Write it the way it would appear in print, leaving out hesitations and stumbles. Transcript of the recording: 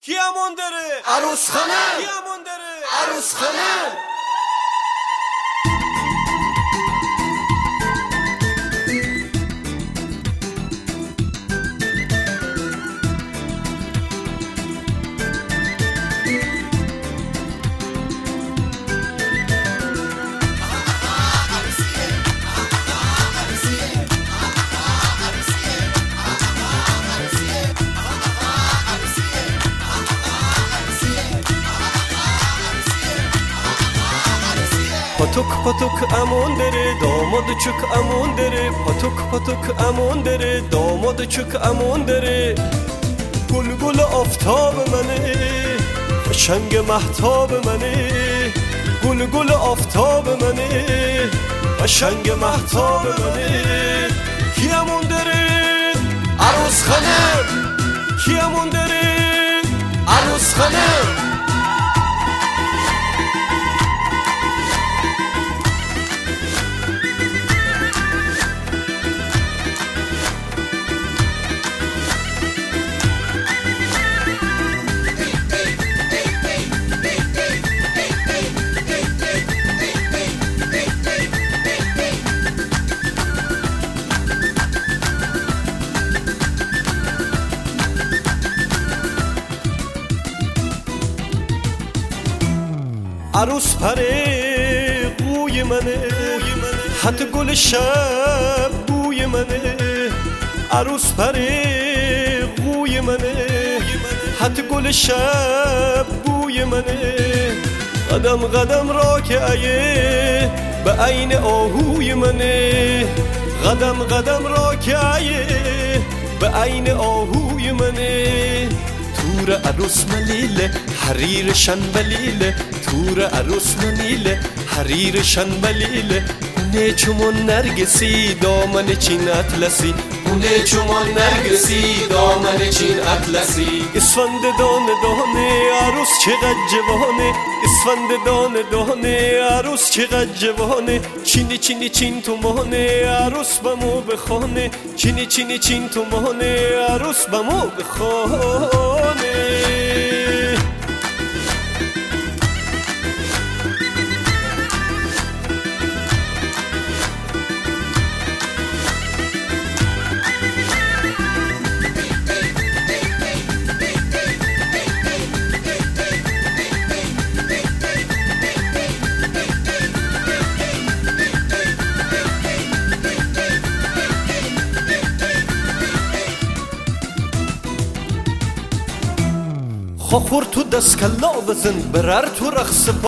کیامون داره عروس خانه کیامون داره عروس خانه پاتوک پاتوک امون داره داماد چوک امون داره پاتوک پاتوک امون داره داماد چوک امون داره گل گل آفتاب منه قشنگ مهتاب منه گل گل آفتاب منه قشنگ مهتاب منه کیامون داره عروس خانه کیامون داره عروس خانه عروس پره قوی منه حتی گل شب بوی منه عروس پره قوی منه حتی گل شب بوی منه قدم قدم را که ایه به عین آهوی منه قدم قدم را که ایه به عین آهوی منه تور عروس ملیله حریر شنبلیله تور عروس منیله حریر شنبلیله اونه چمون نرگسی دامن چین اطلسی اونه چمون نرگسی دامن چین اطلسی اسفند دانه دانه عروس چقدر جوانه اسفند دانه دانه عروس چقدر جوانه چینی چینی چین تو مانه عروس بمو بخانه چینی چینی چین تو مانه عروس بمو بخانه خور تو دست کلا بزن برر تو رقص